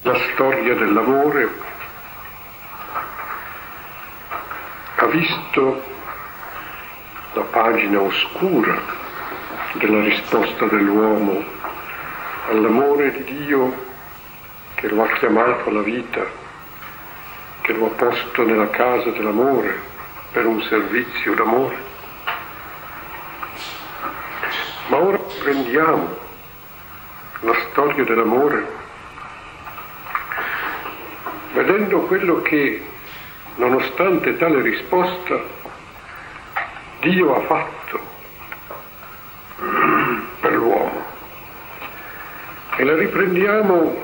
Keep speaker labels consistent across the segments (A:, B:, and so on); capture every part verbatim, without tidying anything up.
A: La storia dell'amore ha visto la pagina oscura della risposta dell'uomo all'amore di Dio che lo ha chiamato alla vita, che lo ha posto nella casa dell'amore per un servizio d'amore. Ma ora prendiamo la storia dell'amore vedendo quello che, nonostante tale risposta, Dio ha fatto per l'uomo. E la riprendiamo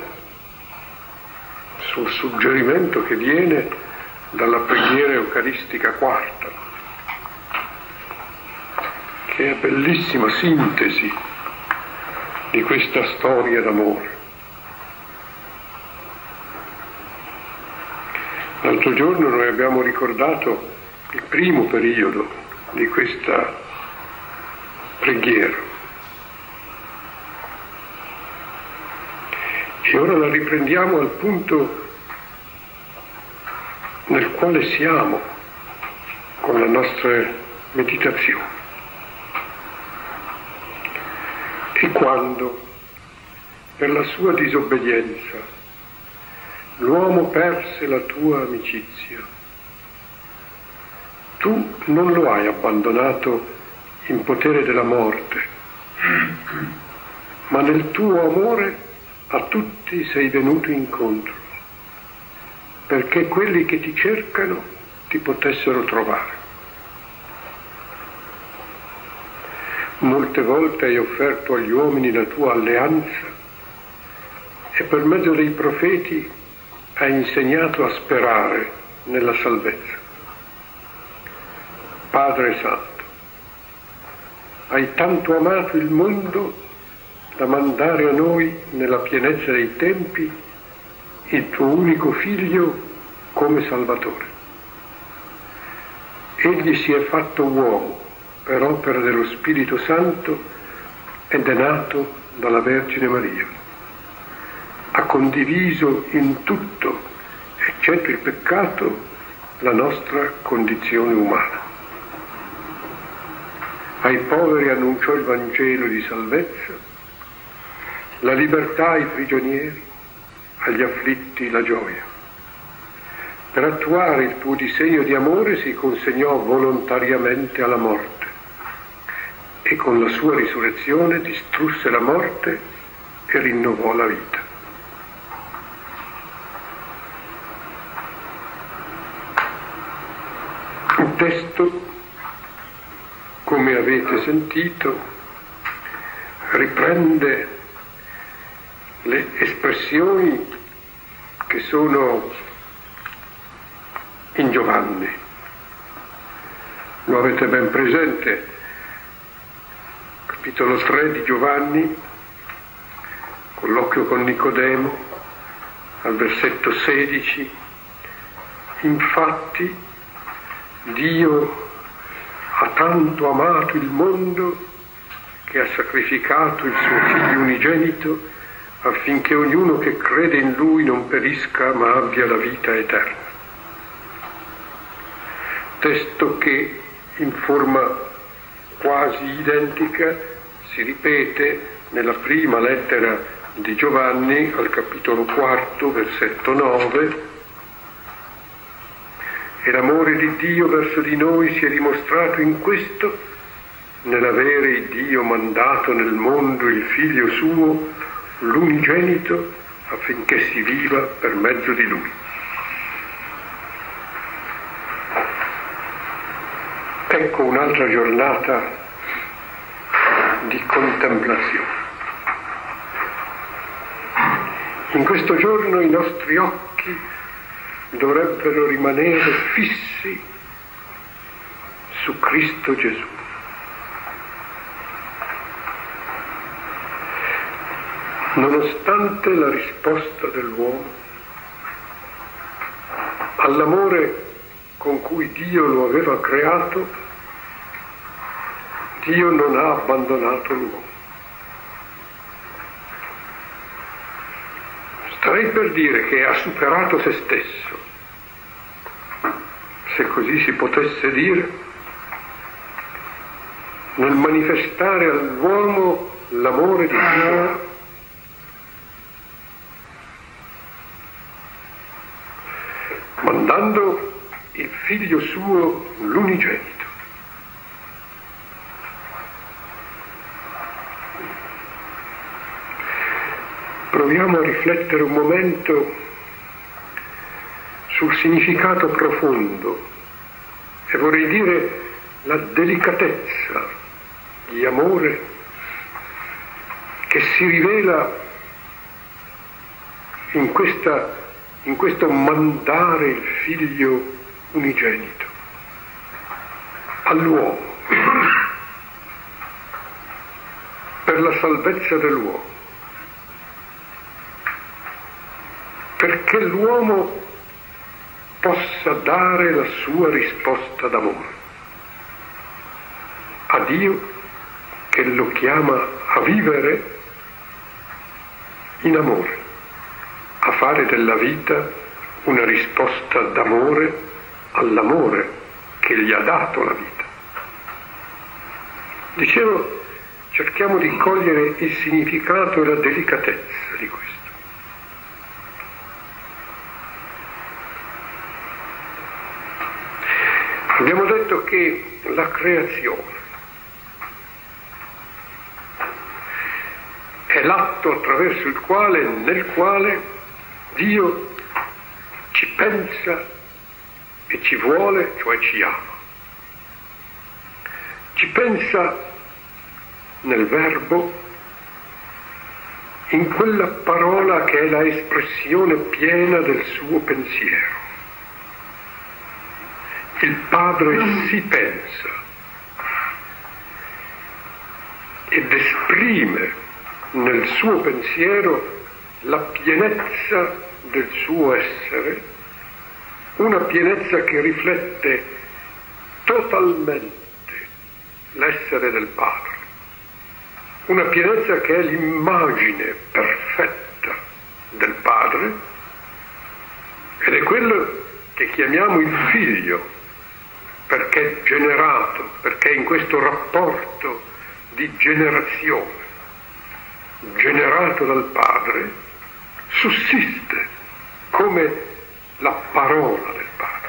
A: sul suggerimento che viene dalla preghiera eucaristica quarta, che è bellissima sintesi di questa storia d'amore. L'altro giorno noi abbiamo ricordato il primo periodo di questa preghiera e ora la riprendiamo al punto nel quale siamo con la nostra meditazione. E quando, per la sua disobbedienza, l'uomo perse la tua amicizia, tu non lo hai abbandonato in potere della morte, ma nel tuo amore a tutti sei venuto incontro, perché quelli che ti cercano ti potessero trovare. Molte volte hai offerto agli uomini la tua alleanza e per mezzo dei profeti hai insegnato a sperare nella salvezza. Padre Santo, hai tanto amato il mondo da mandare a noi, nella pienezza dei tempi, il tuo unico Figlio come Salvatore. Egli si è fatto uomo per opera dello Spirito Santo ed è nato dalla Vergine Maria. Ha condiviso in tutto, eccetto il peccato, la nostra condizione umana. Ai poveri annunciò il Vangelo di salvezza, la libertà ai prigionieri, agli afflitti la gioia. Per attuare il tuo disegno di amore si consegnò volontariamente alla morte e con la sua risurrezione distrusse la morte e rinnovò la vita. Il testo, come avete sentito, riprende le espressioni che sono in Giovanni. Lo avete ben presente, capitolo tre di Giovanni, colloquio con Nicodemo, al versetto sedici. Infatti Dio ha tanto amato il mondo che ha sacrificato il suo Figlio unigenito affinché ognuno che crede in Lui non perisca ma abbia la vita eterna. Testo che in forma quasi identica si ripete nella prima lettera di Giovanni al capitolo quarto, versetto nove. E l'amore di Dio verso di noi si è dimostrato in questo, nell'avere il Dio mandato nel mondo il Figlio suo, l'unigenito, affinché si viva per mezzo di Lui. Ecco un'altra giornata di contemplazione. In questo giorno i nostri occhi dovrebbero rimanere fissi su Cristo Gesù. Nonostante la risposta dell'uomo all'amore con cui Dio lo aveva creato, Dio non ha abbandonato l'uomo. Starei per dire che ha superato se stesso, se così si potesse dire, nel manifestare all'uomo l'amore di Dio, mandando il figlio suo, l'unigenito. Proviamo a riflettere un momento sul significato profondo e vorrei dire la delicatezza di amore che si rivela in, questa, in questo mandare il figlio unigenito all'uomo per la salvezza dell'uomo, perché l'uomo possa dare la sua risposta d'amore a Dio che lo chiama a vivere in amore, a fare della vita una risposta d'amore all'amore che gli ha dato la vita. Dicevo, cerchiamo di cogliere il significato e la delicatezza di questo. Abbiamo detto che la creazione è l'atto attraverso il quale, nel quale Dio ci pensa e ci vuole, cioè ci ama. Ci pensa nel verbo, in quella parola che è la espressione piena del suo pensiero. Il Padre si pensa ed esprime nel suo pensiero la pienezza del suo essere, una pienezza che riflette totalmente l'essere del Padre, una pienezza che è l'immagine perfetta del Padre ed è quello che chiamiamo il Figlio, perché è generato, perché in questo rapporto di generazione, generato dal Padre, sussiste come la parola del Padre.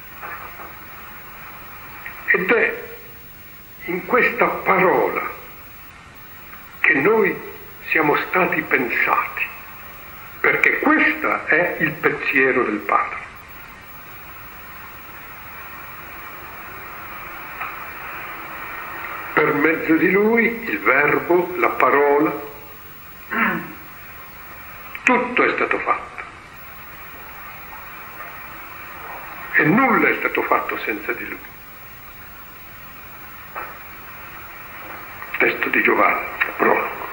A: Ed è in questa parola che noi siamo stati pensati, perché questo è il pensiero del Padre. Per mezzo di lui, il verbo, la parola, tutto è stato fatto. E nulla è stato fatto senza di lui. Testo di Giovanni, prologo.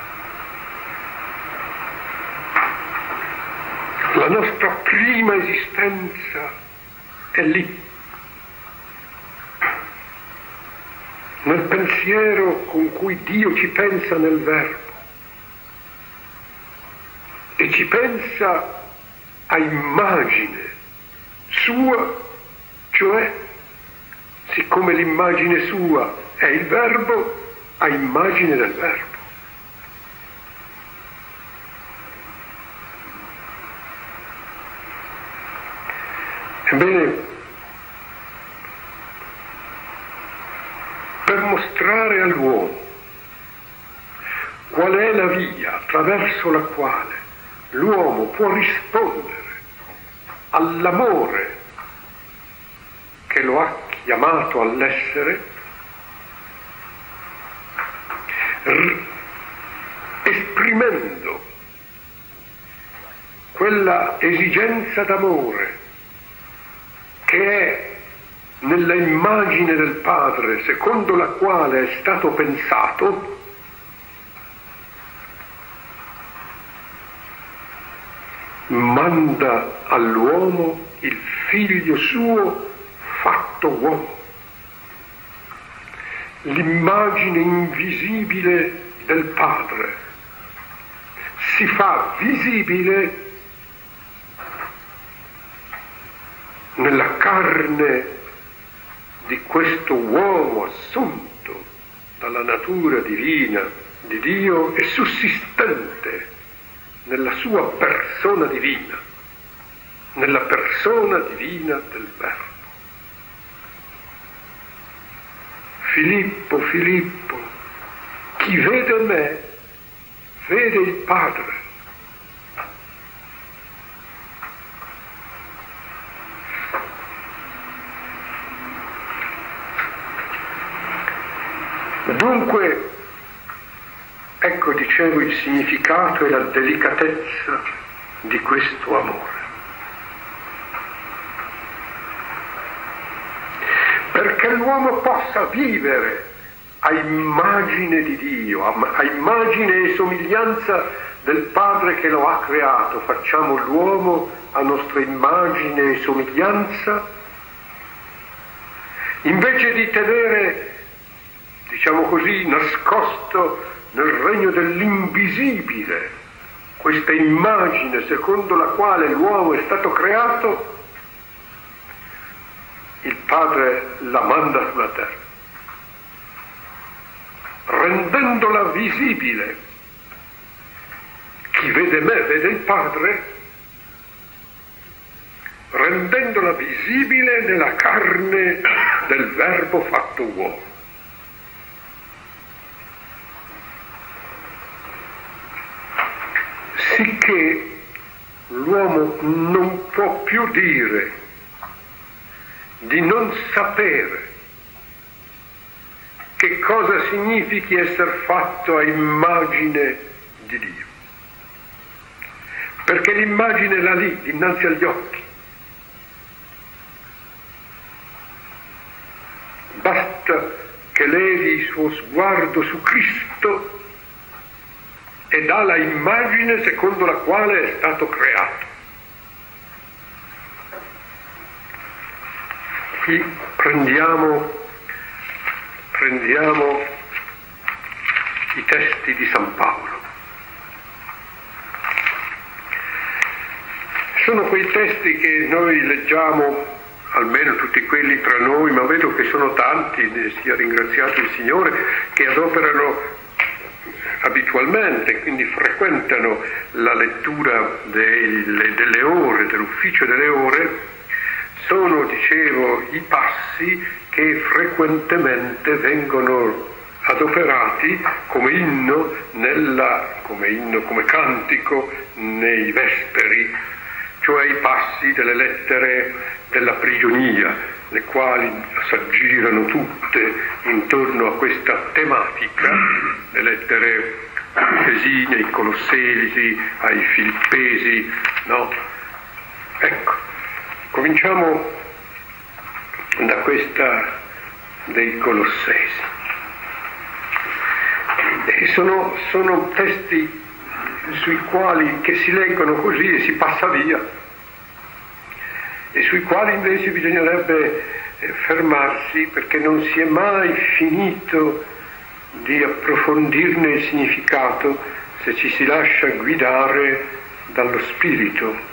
A: La nostra prima esistenza è lì, nel pensiero con cui Dio ci pensa nel verbo e ci pensa a immagine sua, cioè siccome l'immagine sua è il verbo, a immagine del verbo. Ebbene, per mostrare all'uomo qual è la via attraverso la quale l'uomo può rispondere all'amore che lo ha chiamato all'essere, r- esprimendo quella esigenza d'amore che è nella immagine del Padre, secondo la quale è stato pensato, manda all'uomo il figlio suo fatto uomo, l'immagine invisibile del Padre si fa visibile nella carne di questo uomo assunto dalla natura divina di Dio e sussistente nella sua persona divina, nella persona divina del Verbo. Filippo, Filippo, chi vede me, vede il Padre. Dunque, ecco, dicevo, il significato e la delicatezza di questo amore. Perché l'uomo possa vivere a immagine di Dio, a immagine e somiglianza del Padre che lo ha creato. Facciamo l'uomo a nostra immagine e somiglianza, invece di tenere, diciamo così, nascosto nel regno dell'invisibile questa immagine secondo la quale l'uomo è stato creato, il Padre la manda sulla terra, rendendola visibile. Chi vede me vede il Padre, rendendola visibile nella carne del Verbo fatto uomo. Sicché l'uomo non può più dire di non sapere che cosa significhi essere fatto a immagine di Dio, perché l'immagine è là lì, dinanzi agli occhi. Basta che levi il suo sguardo su Cristo e dà la immagine secondo la quale è stato creato. Qui prendiamo, prendiamo i testi di San Paolo. Sono quei testi che noi leggiamo, almeno tutti quelli tra noi, ma vedo che sono tanti, sia ringraziato il Signore, che adoperano abitualmente, quindi frequentano la lettura delle, delle ore, dell'ufficio delle ore. Sono, dicevo, i passi che frequentemente vengono adoperati come inno, nella, come inno, come cantico nei vesperi, cioè i passi delle lettere della prigionia, le quali s'aggirano tutte intorno a questa tematica, le lettere ai Efesini, ai Colossesi, ai Filippesi, no? Ecco. Cominciamo da questa dei Colossesi. E sono, sono testi sui quali che si leggono così e si passa via, e sui quali invece bisognerebbe fermarsi, perché non si è mai finito di approfondirne il significato se ci si lascia guidare dallo Spirito.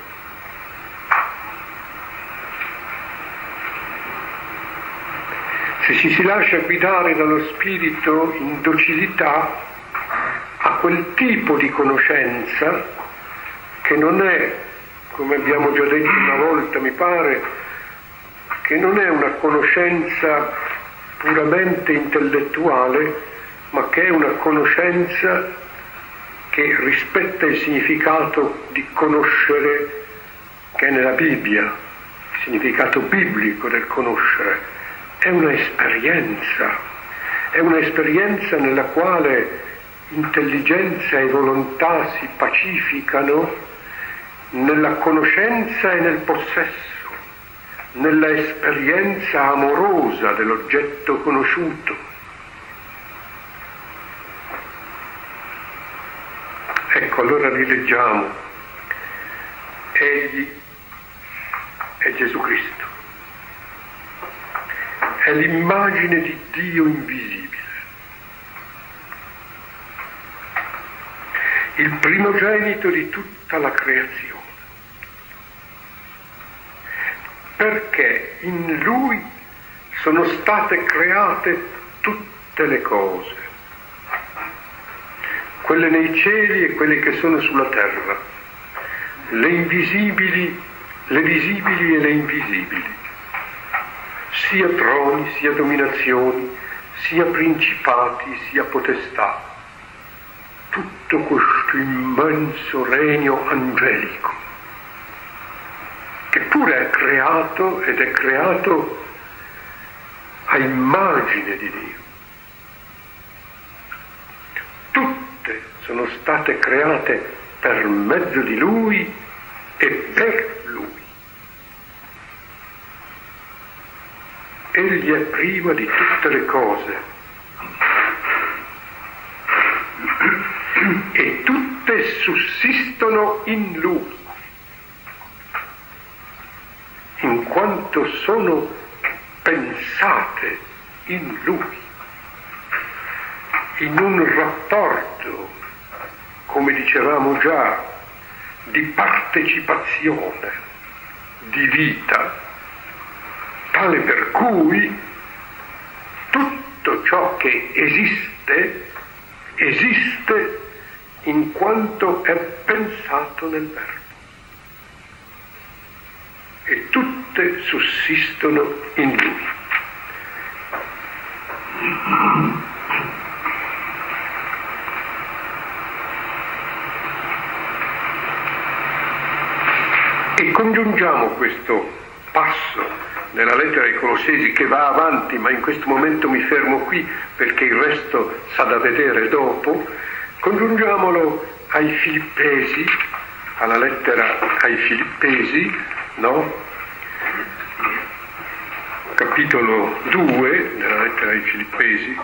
A: Se ci si lascia guidare dallo Spirito in docilità a quel tipo di conoscenza che non è, come abbiamo già detto una volta, mi pare, che non è una conoscenza puramente intellettuale, ma che è una conoscenza che rispetta il significato di conoscere che è nella Bibbia, il significato biblico del conoscere. È un'esperienza, è un'esperienza nella quale intelligenza e volontà si pacificano nella conoscenza e nel possesso, nella esperienza amorosa dell'oggetto conosciuto. Ecco, allora rileggiamo. Egli è Gesù Cristo. È l'immagine di Dio invisibile, il primogenito di tutta la creazione, perché in Lui sono state create tutte le cose, quelle nei cieli e quelle che sono sulla terra, le invisibili, le visibili e le invisibili, sia troni, sia dominazioni, sia principati, sia potestà, tutto questo immenso regno angelico, che pure è creato ed è creato a immagine di Dio. Tutte sono state create per mezzo di Lui e per Lui. Egli è prima di tutte le cose e tutte sussistono in Lui, in quanto sono pensate in Lui, in un rapporto, come dicevamo già, di partecipazione, di vita, tale per cui tutto ciò che esiste, esiste in quanto è pensato nel Verbo. E tutte sussistono in Lui. E congiungiamo questo passo nella lettera ai Colossesi, che va avanti, ma in questo momento mi fermo qui perché il resto s'ha da vedere dopo. Congiungiamolo ai Filippesi, alla lettera ai Filippesi, no? Capitolo due della lettera ai Filippesi.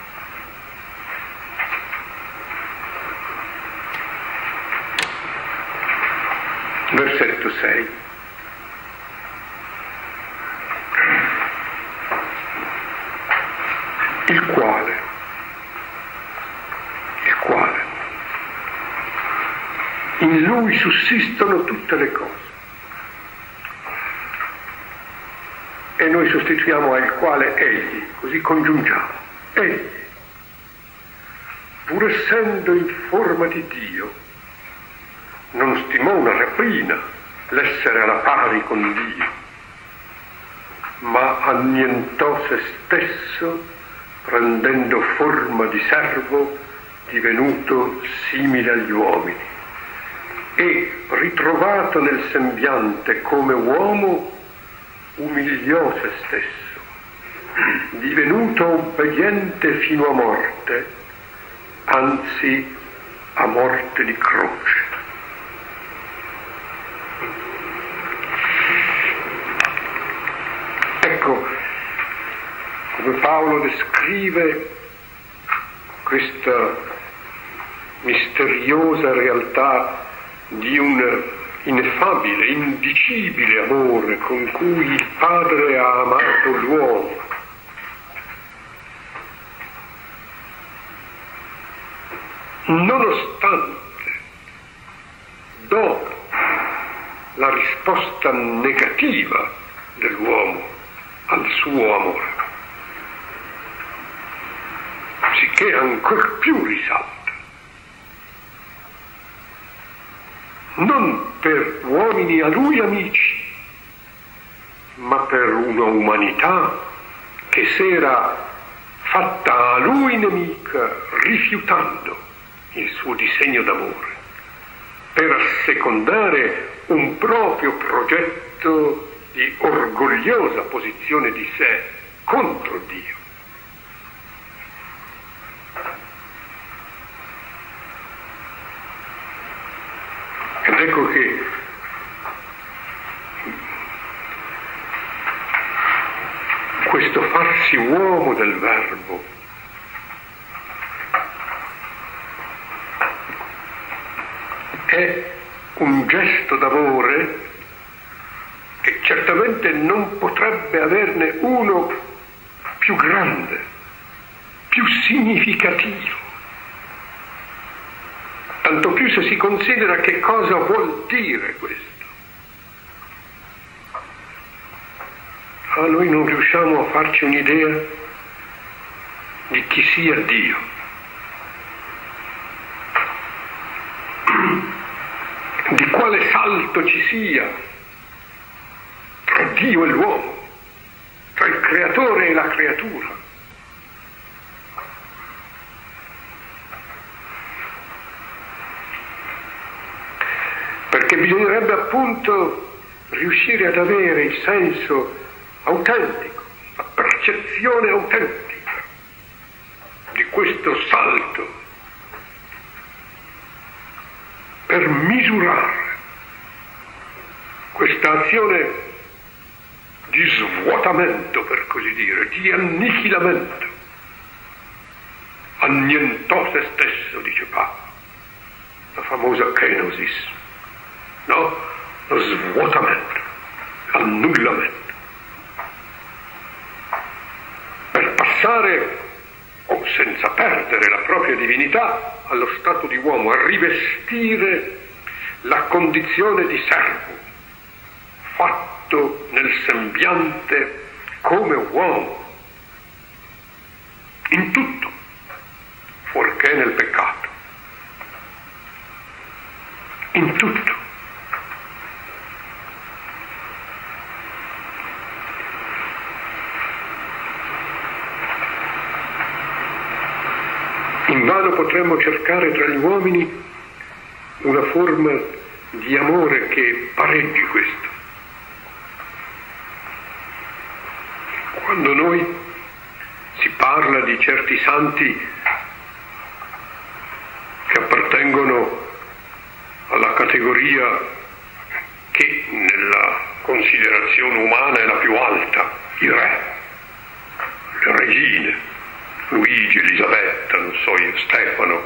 A: Versetto sei. Il quale, il quale, in Lui sussistono tutte le cose. E noi sostituiamo al quale egli, così congiungiamo. Egli, pur essendo in forma di Dio, non stimò una rapina l'essere alla pari con Dio, ma annientò se stesso, prendendo forma di servo, divenuto simile agli uomini, e ritrovato nel sembiante come uomo, umiliò se stesso, divenuto obbediente fino a morte, anzi a morte di croce. Ecco come Paolo descrive questa misteriosa realtà di un ineffabile, indicibile amore con cui il Padre ha amato l'uomo. Nonostante, dopo la risposta negativa dell'uomo al suo amore, sicché ancor più risalta, non per uomini a lui amici, ma per una umanità che s'era fatta a lui nemica, rifiutando il suo disegno d'amore, per assecondare un proprio progetto di orgogliosa posizione di sé contro Dio. Ed ecco che questo farsi uomo del Verbo è un gesto d'amore che certamente non potrebbe averne uno più grande, più significativo. Tanto più se si considera che cosa vuol dire questo. ah, noi non riusciamo a farci un'idea di chi sia Dio. Di quale salto ci sia tra Dio e l'uomo, tra il creatore e la creatura. Perché bisognerebbe appunto riuscire ad avere il senso autentico, la percezione autentica di questo salto per misurare questa azione di svuotamento, per così dire, di annichilamento. Annientò se stesso, dice Papa, la famosa kenosis, no? Lo svuotamento, l'annullamento, per passare, o senza perdere la propria divinità, allo stato di uomo, a rivestire la condizione di servo, fatto nel sembiante come uomo, in tutto, fuorché nel peccato, in tutto. Invano potremmo cercare tra gli uomini una forma di amore che pareggi questo. Quando noi si parla di certi santi che appartengono alla categoria che nella considerazione umana è la più alta, i re, le regine, Luigi, Elisabetta, non so io, Stefano,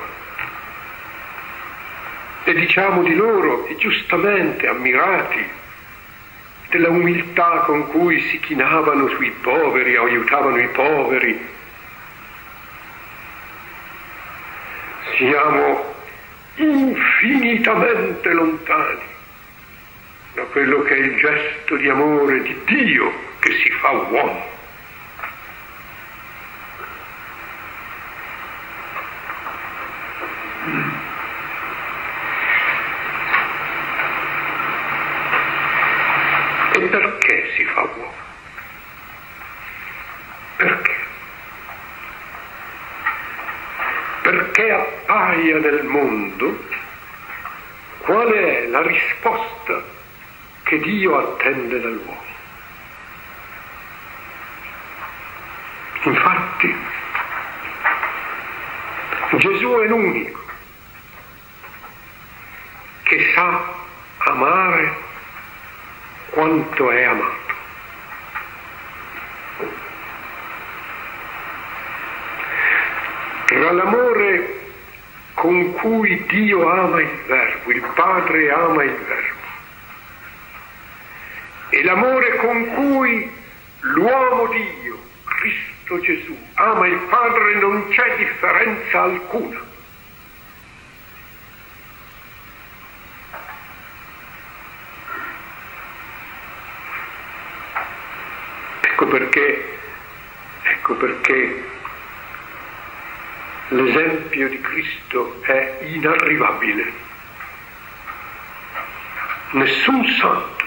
A: e diciamo di loro, e giustamente ammirati, della umiltà con cui si chinavano sui poveri, aiutavano i poveri. Siamo infinitamente lontani da quello che è il gesto di amore di Dio che si fa uomo. E perché si fa uomo? Perché? Perché appaia nel mondo qual è la risposta che Dio attende dall'uomo. Infatti, Gesù è l'unico che sa amare quanto è amato. Tra l'amore con cui Dio ama il Verbo, il Padre ama il Verbo, e l'amore con cui l'uomo Dio, Cristo Gesù, ama il Padre, non c'è differenza alcuna. Ecco perché, ecco perché l'esempio di Cristo è inarrivabile. Nessun santo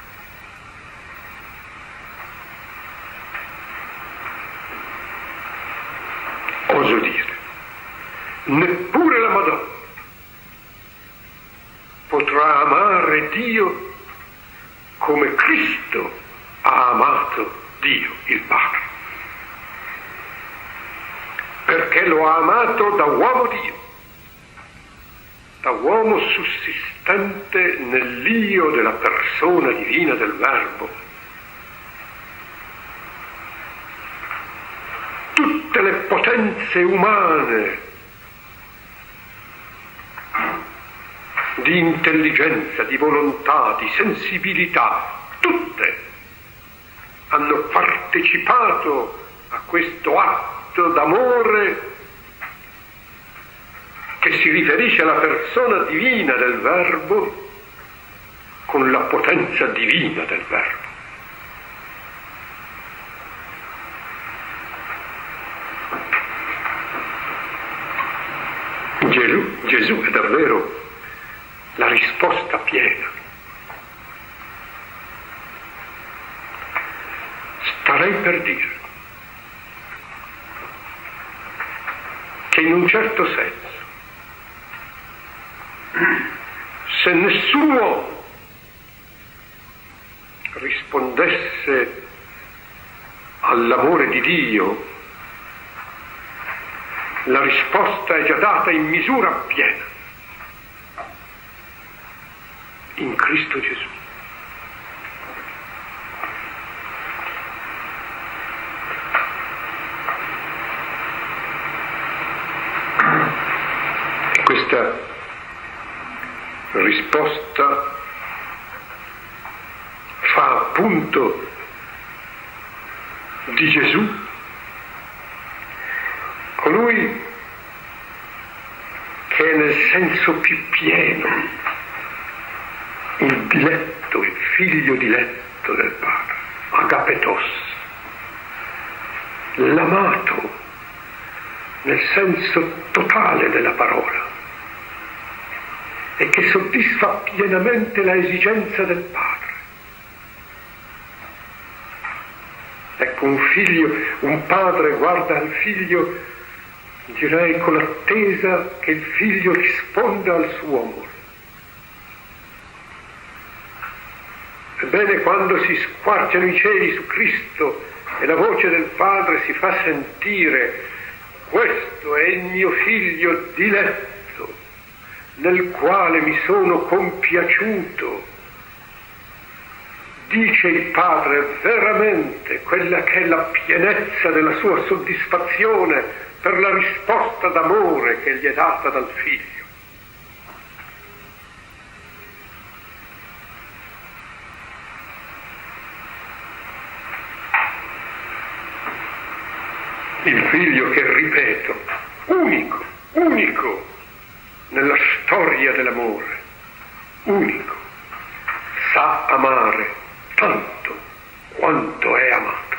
A: oso dire, neppure la Madonna potrà amare Dio come Cristo ha amato Dio, il Padre, perché lo ha amato da uomo Dio, da uomo sussistente nell'io della persona divina del Verbo. Tutte le potenze umane di intelligenza, di volontà, di sensibilità, tutte hanno partecipato a questo atto d'amore che si riferisce alla persona divina del Verbo con la potenza divina del Verbo. Gesù, Gesù è davvero la risposta piena. Starei per dire che in un certo senso, se nessun uomo rispondesse all'amore di Dio, la risposta è già data in misura piena in Cristo Gesù. E questa risposta fa appunto di Gesù colui che è nel senso più pieno il diletto, il figlio diletto del Padre, agapetos, l'amato nel senso totale della parola e che soddisfa pienamente la esigenza del Padre. Ecco, un figlio, un padre guarda al figlio, direi con l'attesa che il figlio risponda al suo amore. Ebbene, quando si squarciano i cieli su Cristo e la voce del Padre si fa sentire: questo è il mio figlio diletto, nel quale mi sono compiaciuto, dice il Padre veramente quella che è la pienezza della sua soddisfazione per la risposta d'amore che gli è data dal Figlio. Il Figlio che, ripeto, unico, unico nella storia dell'amore, unico, sa amare tanto quanto è amato.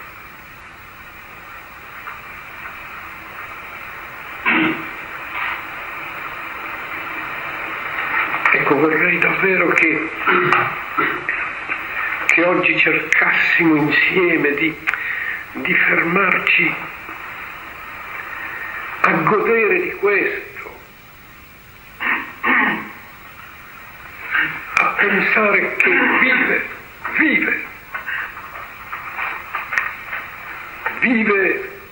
A: Ecco, vorrei davvero che, che oggi cercassimo insieme di, di fermarci a godere di questo, a pensare che vive, vive, vive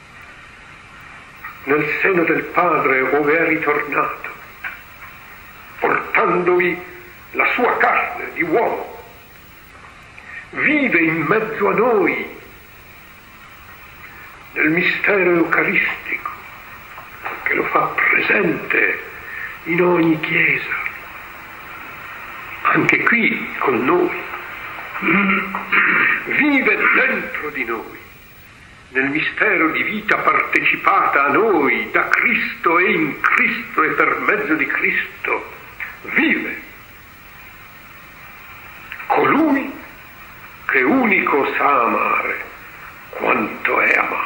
A: nel seno del Padre ove è ritornato, portandovi la sua carne di uomo, vive in mezzo a noi nel mistero eucaristico, che lo fa presente in ogni chiesa, anche qui con noi, vive dentro di noi, nel mistero di vita partecipata a noi da Cristo e in Cristo e per mezzo di Cristo, vive colui che unico sa amare quanto è amato.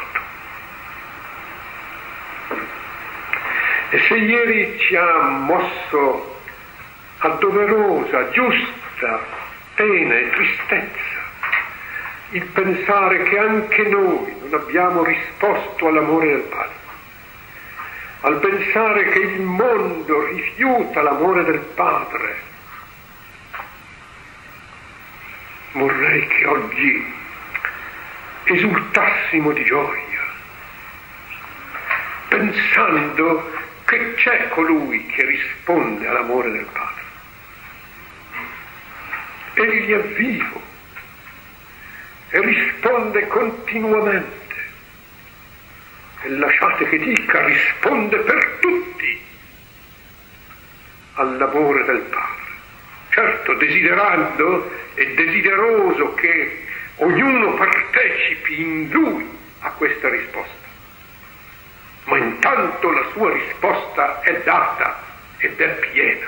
A: E se ieri ci ha mosso a doverosa, giusta pena e tristezza il pensare che anche noi non abbiamo risposto all'amore del Padre, al pensare che il mondo rifiuta l'amore del Padre, vorrei che oggi esultassimo di gioia, pensando che c'è colui che risponde all'amore del Padre. Egli è vivo e risponde continuamente. E lasciate che dica, risponde per tutti all'amore del Padre. Certo, desiderando e desideroso che ognuno partecipi in lui a questa risposta. Ma intanto la sua risposta è data ed è piena.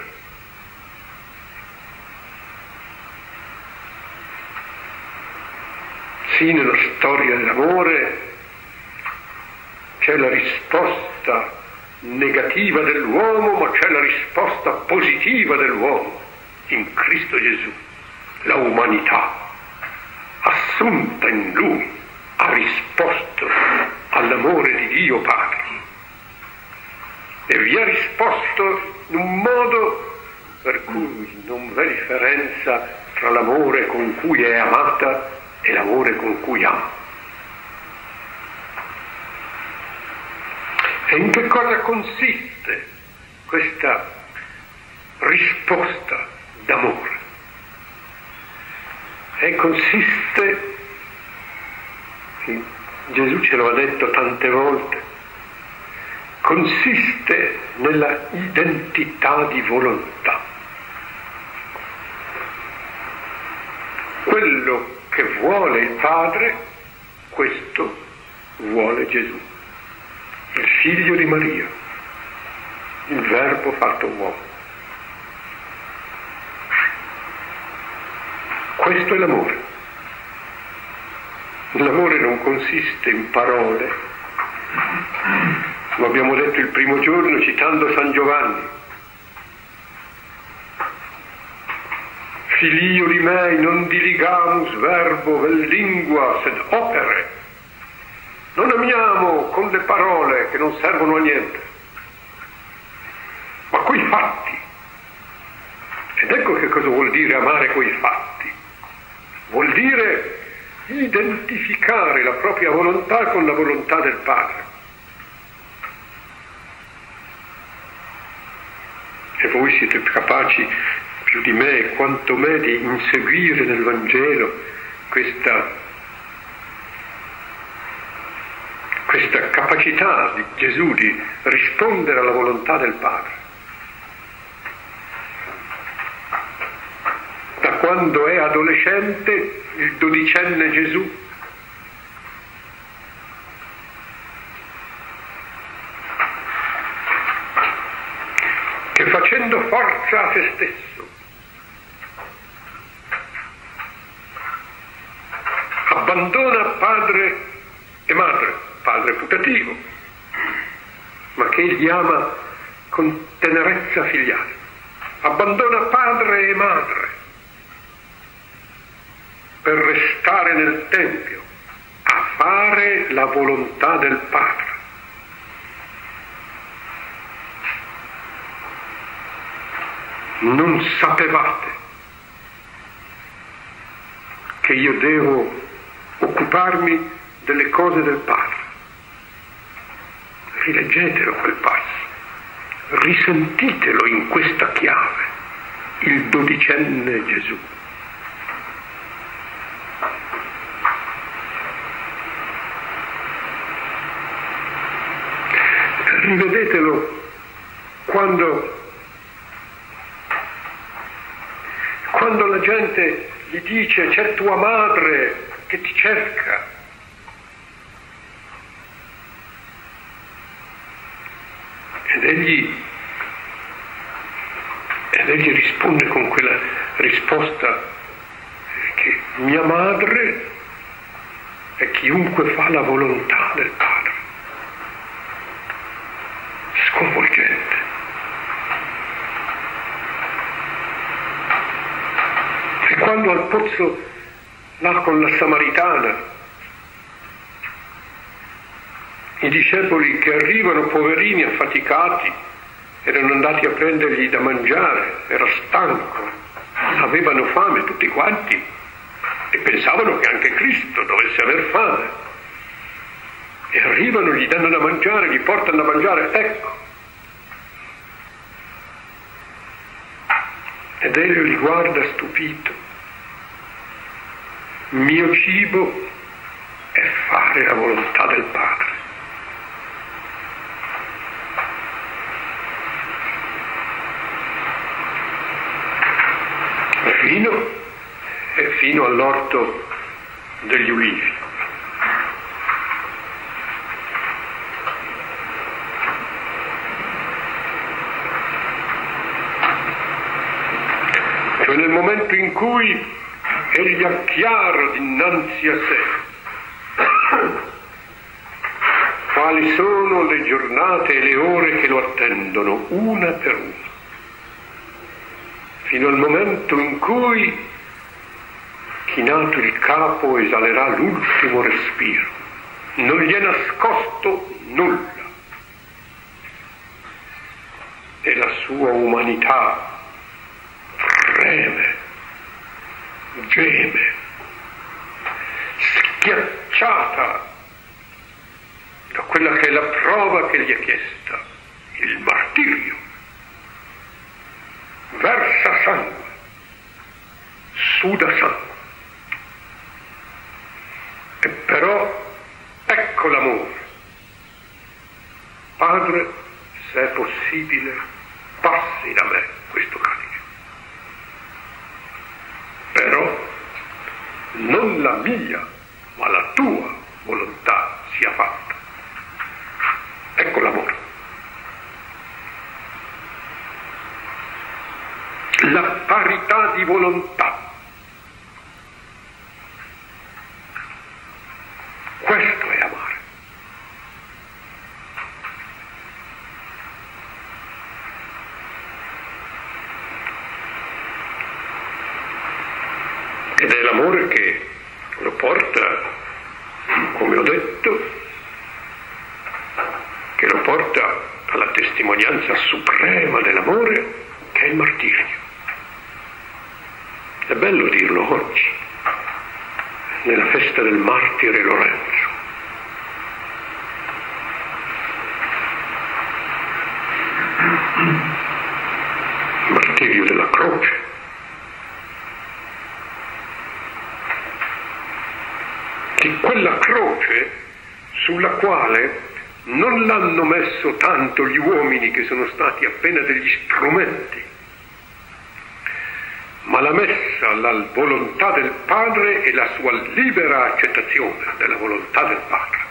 A: Sì, nella storia dell'amore c'è la risposta negativa dell'uomo, ma c'è la risposta positiva dell'uomo in Cristo Gesù. La umanità assunta in Lui ha risposto all'amore di Dio Padre e vi ha risposto in un modo per cui non v'è differenza tra l'amore con cui è amata e l'amore con cui ama. E in che cosa consiste questa risposta d'amore? E consiste, Gesù ce lo ha detto tante volte, consiste nella identità di volontà. Quello che vuole il Padre, questo vuole Gesù, il figlio di Maria, il Verbo fatto uomo. Questo è l'amore. L'amore non consiste in parole, lo abbiamo detto il primo giorno citando San Giovanni. Filioli mei, non diligamus verbo vel lingua sed opere. Non amiamo con le parole che non servono a niente, ma coi fatti. Ed ecco che cosa vuol dire amare coi fatti. Vuol dire identificare la propria volontà con la volontà del Padre. E voi siete capaci più di me, quanto me, di inseguire nel Vangelo questa, questa capacità di Gesù di rispondere alla volontà del Padre. Da quando è adolescente, il dodicenne Gesù che facendo forza a se stesso abbandona padre e madre, padre putativo, ma che egli ama con tenerezza filiale, abbandona padre e madre per restare nel Tempio a fare la volontà del Padre. Non sapevate che io devo occuparmi delle cose del Padre? Rileggetelo quel passo, risentitelo in questa chiave, il dodicenne Gesù. Rivedetelo quando, quando la gente gli dice c'è tua madre che ti cerca. Ed egli, ed egli risponde con quella risposta che mia madre è chiunque fa la volontà del Padre. Sconvolgente. E quando al pozzo, là con la Samaritana, i discepoli che arrivano, poverini, affaticati, erano andati a prendergli da mangiare, era stanco, avevano fame tutti quanti e pensavano che anche Cristo dovesse aver fame. E arrivano, gli danno da mangiare, gli portano da mangiare, ecco. Ed egli li guarda stupito. Mio cibo è fare la volontà del Padre. Fino, e fino all'orto degli ulivi. Cioè nel momento in cui egli ha chiaro dinanzi a sé quali sono le giornate e le ore che lo attendono, una per una, fino al momento in cui, chinato il capo, esalerà l'ultimo respiro. Non gli è nascosto nulla. E la sua umanità freme, geme, schiacciata da quella che è la prova che gli è chiesta, il martirio. Versa sangue, suda sangue. E però ecco l'amore. Padre, se è possibile, passi da me questo calice. Però non la mia, ma la tua volontà sia fatta. Ecco l'amore. La parità di volontà. Questo è amare. Ed è l'amore che lo porta, come ho detto, che lo porta alla testimonianza suprema dell'amore, che è il martirio. È bello dirlo oggi, nella festa del martire Lorenzo. Il martirio della croce. Di quella croce sulla quale non l'hanno messo tanto gli uomini, che sono stati appena degli strumenti, ma l'ha messa la volontà del Padre e la sua libera accettazione della volontà del Padre.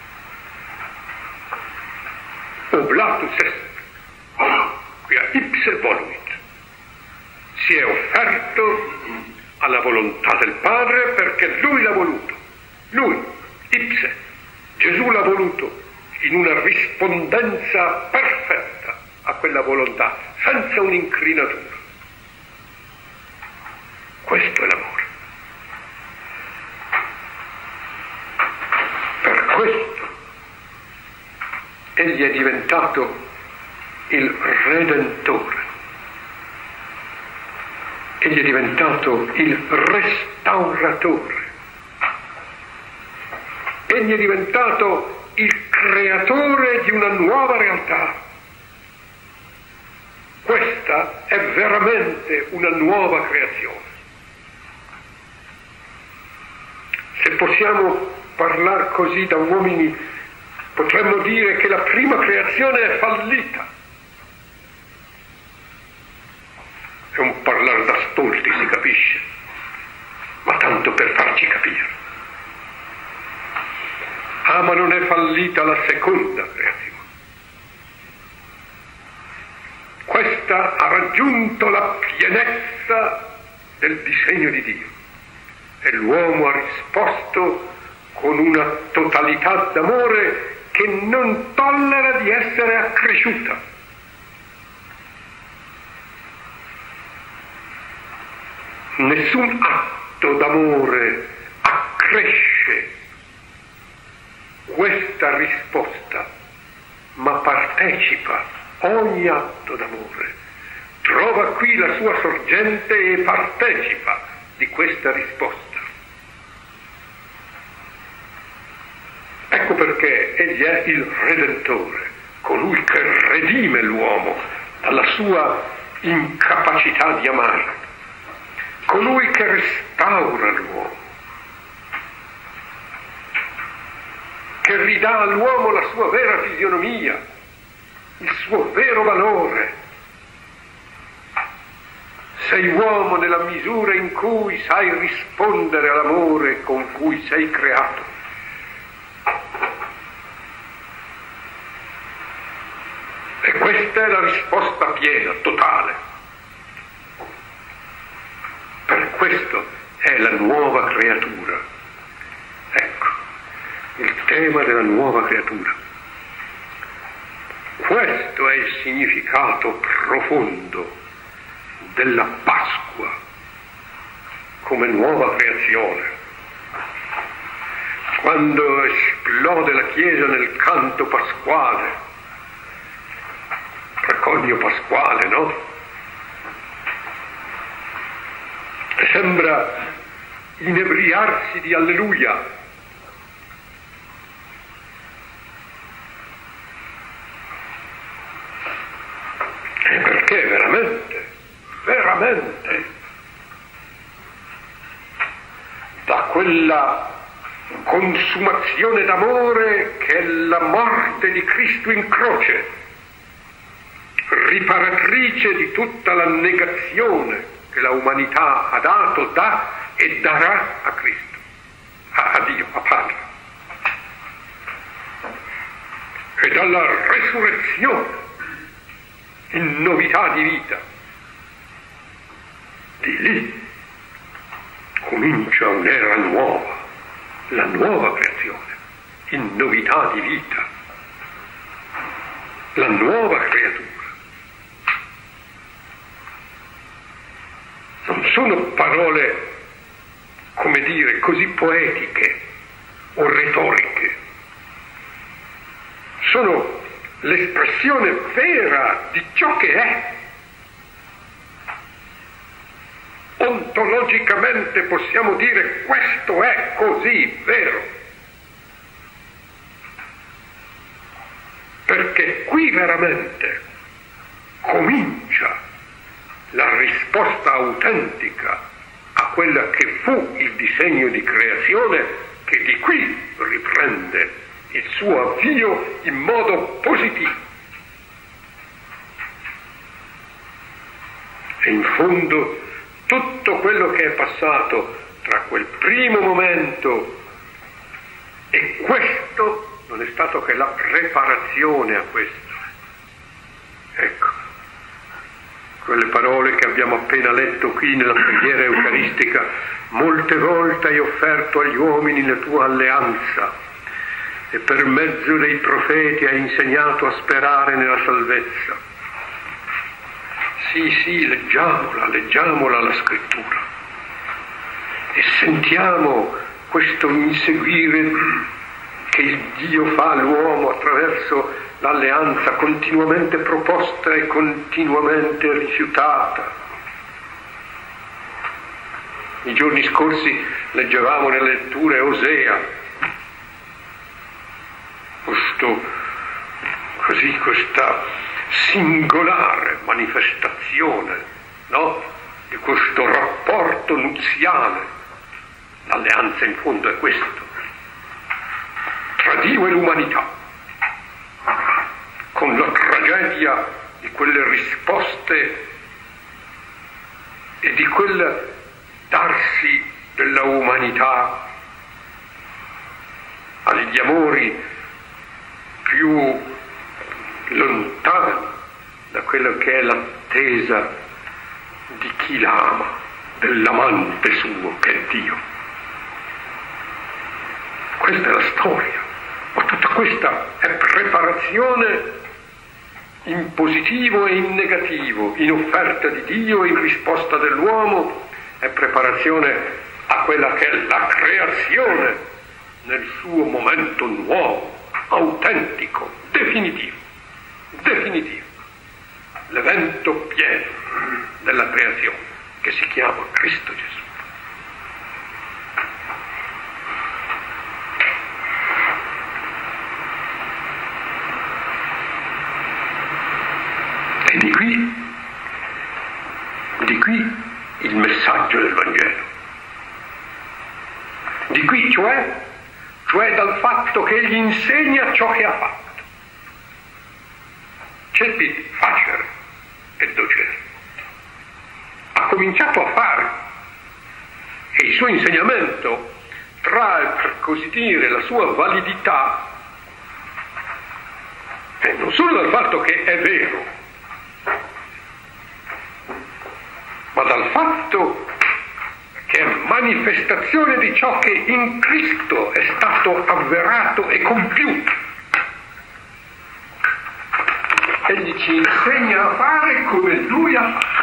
A: Oblatus est, quia ipse voluit. Si è offerto alla volontà del Padre perché Lui l'ha voluto. Lui, ipse, Gesù l'ha voluto in una rispondenza perfetta a quella volontà, senza un'incrinatura. Questo è l'amore. Per questo egli è diventato il Redentore. Egli è diventato il Restauratore. Egli è diventato il creatore di una nuova realtà. Questa è veramente una nuova creazione. Se possiamo parlare così da uomini, potremmo dire che la prima creazione è fallita. È un parlare da stolti, si capisce, ma tanto per farci capire. Ah, ma non è fallita la seconda creazione. Questa ha raggiunto la pienezza del disegno di Dio e l'uomo ha risposto con una totalità d'amore che non tollera di essere accresciuta. Nessun atto d'amore accresce questa risposta, ma partecipa. Ogni atto d'amore trova qui la sua sorgente e partecipa di questa risposta. Ecco perché egli è il Redentore, colui che redime l'uomo dalla sua incapacità di amare, colui che restaura l'uomo, che ridà all'uomo la sua vera fisionomia, il suo vero valore. Sei uomo nella misura in cui sai rispondere all'amore con cui sei creato. E questa è la risposta piena, totale. Per questo è la nuova creatura. Ecco, il tema della nuova creatura. Questo è il significato profondo della Pasqua come nuova creazione. Quando esplode la Chiesa nel canto pasquale, preconio pasquale, no? Sembra inebriarsi di alleluia. E perché veramente, veramente, da quella consumazione d'amore che è la morte di Cristo in croce, riparatrice di tutta la negazione che la umanità ha dato, dà e darà a Cristo, a, a Dio, a Padre. E dalla resurrezione in novità di vita, di lì comincia un'era nuova, la nuova creazione, in novità di vita, la nuova creatura. Non sono parole, come dire, così poetiche o retoriche, sono l'espressione vera di ciò che è. Ontologicamente possiamo dire questo è così vero, perché qui veramente comincia la risposta autentica a quella che fu il disegno di creazione, che di qui riprende il suo avvio in modo positivo. E in fondo tutto quello che è passato tra quel primo momento e questo non è stato che la preparazione a questo. Ecco, quelle parole che abbiamo appena letto qui nella preghiera eucaristica: molte volte hai offerto agli uomini la tua alleanza e per mezzo dei profeti hai insegnato a sperare nella salvezza. Sì, sì, leggiamola, leggiamola la scrittura e sentiamo questo inseguire che il Dio fa all'uomo attraverso l'alleanza continuamente proposta e continuamente rifiutata. I giorni scorsi leggevamo nelle letture Osea, questo, così, questa singolare manifestazione, no? Di questo rapporto nuziale. L'alleanza in fondo è questo, tra Dio e l'umanità, con la tragedia di quelle risposte e di quel darsi della umanità agli amori più lontani da quello che è l'attesa di chi l'ama, dell'amante suo che è Dio. Questa è la storia, ma tutta questa è preparazione in positivo e in negativo, in offerta di Dio e in risposta dell'uomo, è preparazione a quella che è la creazione nel suo momento nuovo, autentico, definitivo. Definitivo, l'evento pieno della creazione che si chiama Cristo Gesù. E di qui, di qui il messaggio del Vangelo. Di qui cioè, cioè dal fatto che egli insegna ciò che ha fatto. Cepit facere e docere. Ha cominciato a fare e il suo insegnamento trae, per così dire, la sua validità eh, non solo dal fatto che è vero, ma dal fatto che è manifestazione di ciò che in Cristo è stato avverato e compiuto. Egli ci insegna a fare come Lui ha fatto.